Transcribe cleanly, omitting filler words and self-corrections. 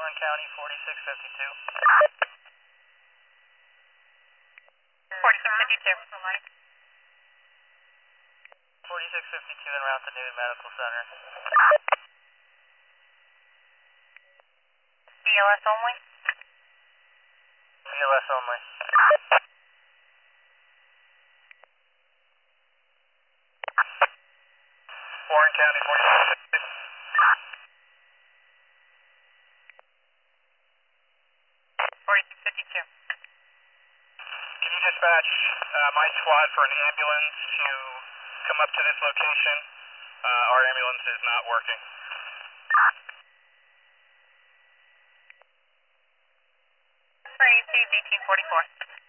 Warren County, 4652. 4652. 4652 en route to Newton Medical Center. BLS only? BLS only. Warren County, 4652. 4652. Can you dispatch my squad for an ambulance to come up to this location? Our ambulance is not working. Sorry, CB 244.